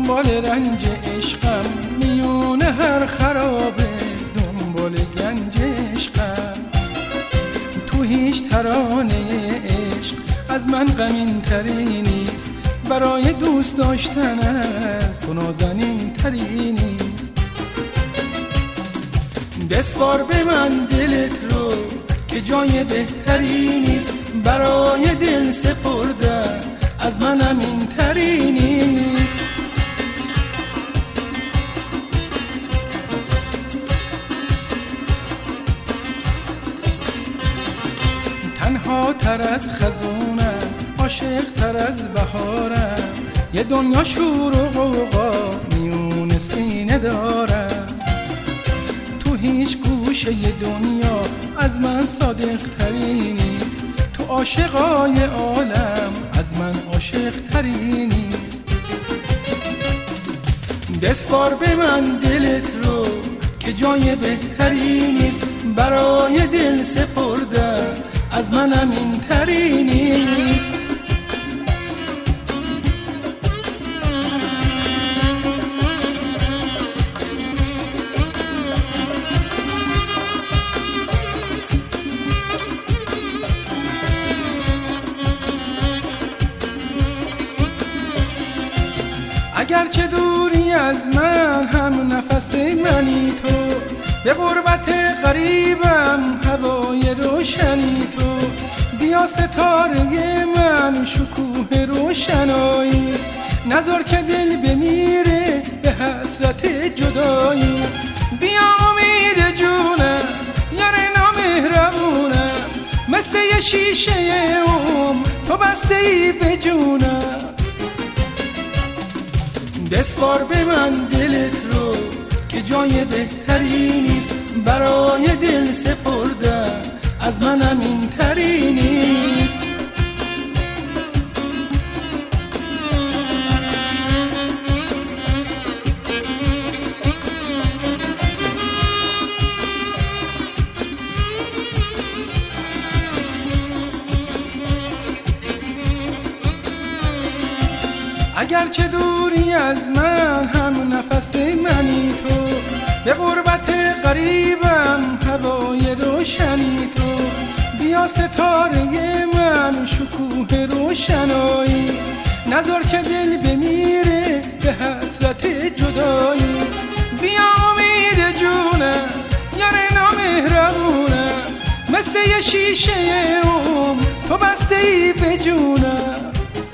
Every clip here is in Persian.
دنبال رنج عشقم، میون هر خرابه دنبال گنج عشقم. تو هیچ ترانه عشق از من غمین تری نیست، برای دوست داشتن از تو نازنین تری نیست. بسپار به من دلت رو که جای بهتری نیست، برای دل سپردن از من همین تری نیست. تنها تر از خزونم، عاشق تر از بهارم، یه دنیا شور و غوغا میون سینه دارم. تو هیچ گوشه دنیا از من صادق تری نیست، تو عاشقای عالم از من عاشق تری نیست. بسپار به من دلت رو که جای بهتری نیست، برای دل سپردن از من همین تری نیست. اگرچه دوری از من هم نفس منی تو، به غربت غریبم هوای روشنی تو. بیا ستاره من شکوه روشنایی، نذار که دل بمیره به حسرت جدایی. بیا امید جونم یار نامهربونم، مثل یه شیشه تو بسته ای به جونم. بسپار به من دلت رو که جای بهتری نیست، برای دل سپردن از من همین تری نیست. اگرچه دوری از من هم نفس منی تو، به غربت غریبم هوای روشنی تو. بیا ستاره من شکوه روشنایی، نذار که دل بمیره به حسرت جدایی. بیا امید جونم یار نامهربونم، مثل یه شیشه تو بسته ای به جونم.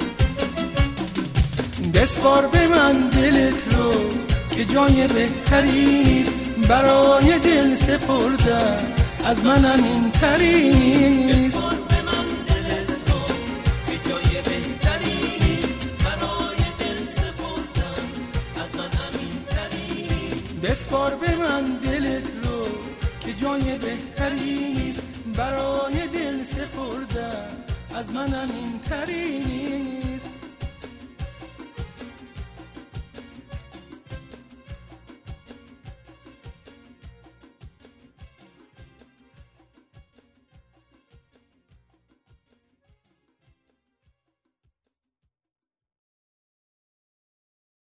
بسپار به من دلت رو که جای بهتری نیست، برای دل سپردن از من همین تری نیست. بسپار به من دلت رو که جای بهتری نیست، برای دل سپردن از من همین تری نیست. بسپار به من دلت رو که جای بهتری نیست، برای دل سپردن از من همین تری نیست.